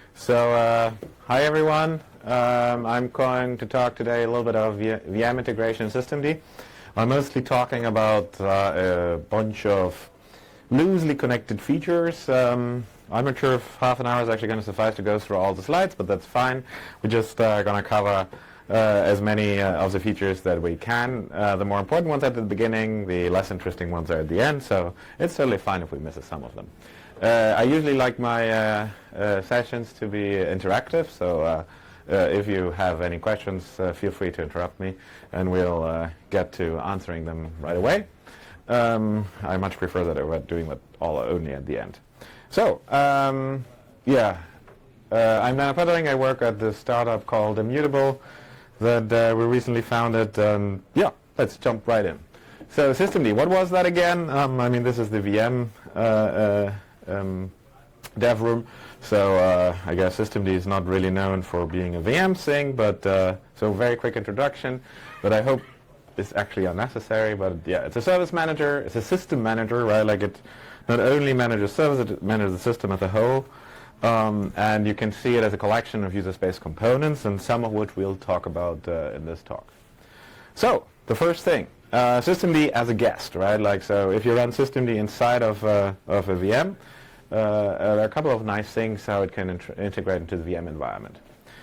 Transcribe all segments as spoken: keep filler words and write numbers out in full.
So, uh, hi everyone. Um, I'm going to talk today a little bit of v VM integration in systemd. I'm mostly talking about uh, a bunch of loosely connected features. Um, I'm not sure if half an hour is actually going to suffice to go through all the slides, but that's fine. We're just uh, going to cover uh, as many uh, of the features that we can. Uh, the more important ones at the beginning, the less interesting ones are at the end, so it's totally fine if we miss some of them. Uh, I usually like my uh, uh, sessions to be interactive, so uh, uh, if you have any questions, uh, feel free to interrupt me, and we'll uh, get to answering them right away. Um, I much prefer that over doing that all only at the end. So, um, yeah, uh, I'm Dana Pöttering. I work at this startup called Immutable that uh, we recently founded. Um, yeah, let's jump right in. So, systemd, what was that again? Um, I mean, this is the V M uh, uh, um, dev room. So, uh, I guess systemd is not really known for being a V M thing, but uh, so very quick introduction. But I hope it's actually unnecessary, but yeah, it's a service manager, it's a system manager, right? Like it not only manages service, it manages the system as a whole, um, and you can see it as a collection of user space components, and some of which we'll talk about uh, in this talk. So, the first thing, uh, systemd as a guest, right? Like, so if you run systemd inside of, uh, of a V M, uh, uh, there are a couple of nice things how it can integrate into the V M environment.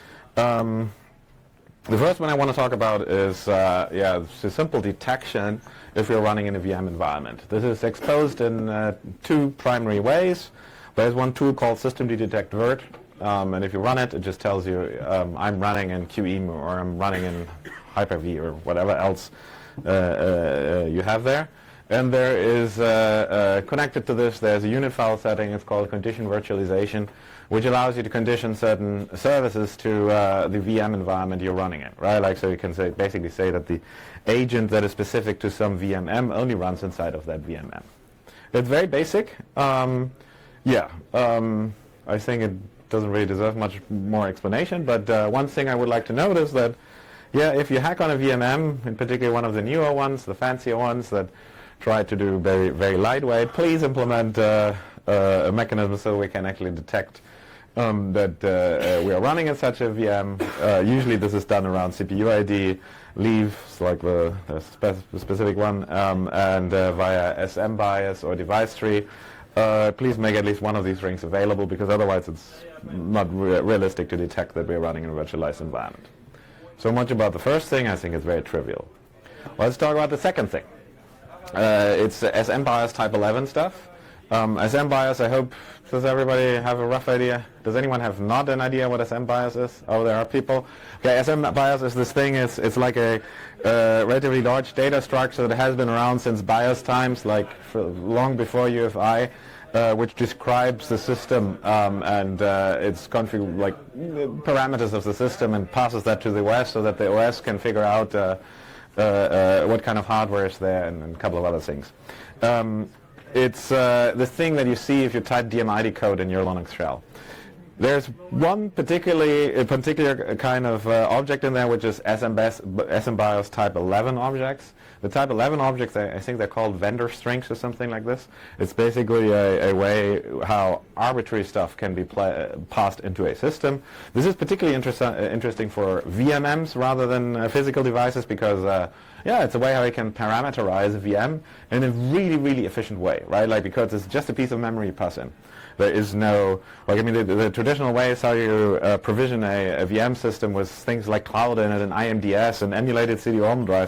Um, The first one I want to talk about is uh, yeah, it's a simple detection if you're running in a V M environment. This is exposed in uh, two primary ways. There's one tool called systemd detect virt, um, and if you run it, it just tells you um, I'm running in Q E M U or I'm running in Hyper-V or whatever else uh, uh, you have there. And there is uh, uh, connected to this, there's a unit file setting. It's called condition virtualization, which allows you to condition certain services to uh, the V M environment you're running in, right? Like, so you can say, basically say that the agent that is specific to some V M M only runs inside of that V M M. It's very basic. Um, yeah, um, I think it doesn't really deserve much more explanation, but uh, one thing I would like to note is that, yeah, if you hack on a V M M, in particular one of the newer ones, the fancier ones that try to do very, very lightweight, please implement uh, uh, a mechanism so we can actually detect Um, that uh, uh, we are running in such a V M. Uh, usually this is done around C P U I D, leave, like the, the, spe the specific one, um, and uh, via S M bias or device tree. Uh, please make at least one of these rings available, because otherwise it's not re realistic to detect that we're running in a virtualized environment. So much about the first thing. I think it's very trivial. Well, let's talk about the second thing. Uh, it's uh, S M bias type eleven stuff. Um, S M bias, I hope, does everybody have a rough idea? Does anyone have not an idea what S M bias is? Oh, there are people. Okay, S M bias is this thing, it's, it's like a uh, relatively large data structure that has been around since BIOS times, like for long before U F I, uh, which describes the system um, and uh, its config, like parameters of the system, and passes that to the O S so that the O S can figure out uh, uh, uh, what kind of hardware is there, and, and a couple of other things. Um, It's uh, the thing that you see if you type D M I D code in your Linux shell. There's one particularly a particular kind of uh, object in there, which is S M bias type eleven objects. The type eleven objects, I, I think they're called vendor strings or something like this. It's basically a, a way how arbitrary stuff can be uh, passed into a system. This is particularly interest uh, interesting for V M Ms rather than uh, physical devices, because uh, yeah, it's a way how you can parameterize a V M in a really, really efficient way, right? Like, because it's just a piece of memory you pass in. There is no, like, I mean, the, the traditional way is how you uh, provision a, a V M system with things like Cloud in it and I M D S and emulated C D ROM drives.